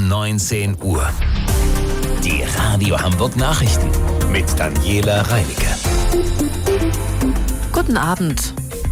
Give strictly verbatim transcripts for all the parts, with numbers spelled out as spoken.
um neunzehn Uhr. Die Radio Hamburg Nachrichten mit Daniela Reinecke. Guten Abend.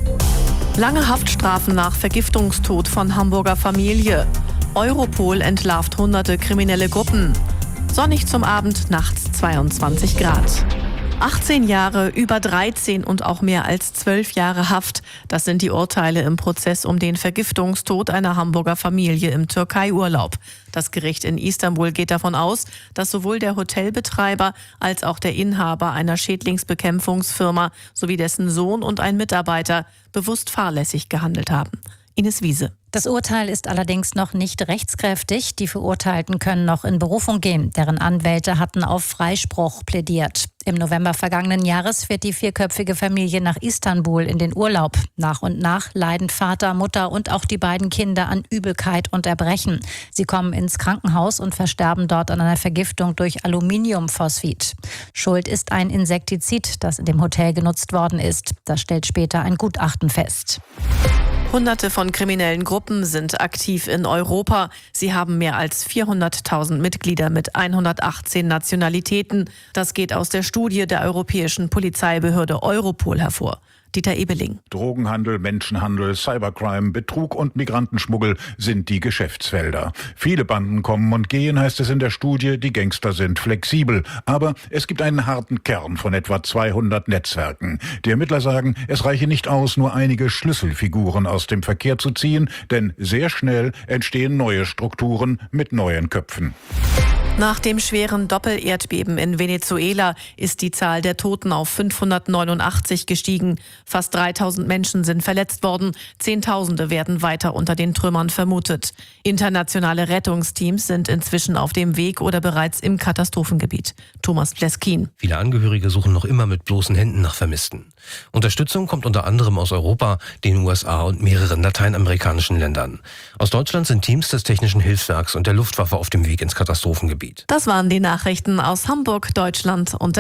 Lange Haftstrafen nach Vergiftungstod von Hamburger Familie. Europol entlarvt hunderte kriminelle Gruppen. Sonnig zum Abend, nachts zweiundzwanzig Grad. achtzehn Jahre, über dreizehn und auch mehr als zwölf Jahre Haft. Das sind die Urteile im Prozess um den Vergiftungstod einer Hamburger Familie im Türkei-Urlaub. Das Gericht in Istanbul geht davon aus, dass sowohl der Hotelbetreiber als auch der Inhaber einer Schädlingsbekämpfungsfirma sowie dessen Sohn und ein Mitarbeiter bewusst fahrlässig gehandelt haben. Ines Wiese. Das Urteil ist allerdings noch nicht rechtskräftig. Die Verurteilten können noch in Berufung gehen. Deren Anwälte hatten auf Freispruch plädiert. Im November vergangenen Jahres fährt die vierköpfige Familie nach Istanbul in den Urlaub. Nach und nach leiden Vater, Mutter und auch die beiden Kinder an Übelkeit und Erbrechen. Sie kommen ins Krankenhaus und versterben dort an einer Vergiftung durch Aluminiumphosphid. Schuld ist ein Insektizid, das in dem Hotel genutzt worden ist. Das stellt später ein Gutachten fest. Hunderte von kriminellen Gruppen sind aktiv in Europa. Sie haben mehr als vierhunderttausend Mitglieder mit hundertachtzehn Nationalitäten. Das geht aus der Studie der europäischen Polizeibehörde Europol hervor. Dieter Ebeling. Drogenhandel, Menschenhandel, Cybercrime, Betrug und Migrantenschmuggel sind die Geschäftsfelder. Viele Banden kommen und gehen, heißt es in der Studie. Die Gangster sind flexibel. Aber es gibt einen harten Kern von etwa zweihundert Netzwerken. Die Ermittler sagen, es reiche nicht aus, nur einige Schlüsselfiguren aus dem Verkehr zu ziehen, denn sehr schnell entstehen neue Strukturen mit neuen Köpfen. Nach dem schweren Doppelerdbeben in Venezuela ist die Zahl der Toten auf fünfhundertneunundachtzig gestiegen. Fast dreitausend Menschen sind verletzt worden. Zehntausende werden weiter unter den Trümmern vermutet. Internationale Rettungsteams sind inzwischen auf dem Weg oder bereits im Katastrophengebiet. Thomas Pleskin. Viele Angehörige suchen noch immer mit bloßen Händen nach Vermissten. Unterstützung kommt unter anderem aus Europa, den U S A und mehreren lateinamerikanischen Ländern. Aus Deutschland sind Teams des Technischen Hilfswerks und der Luftwaffe auf dem Weg ins Katastrophengebiet. Das waren die Nachrichten aus Hamburg, Deutschland und der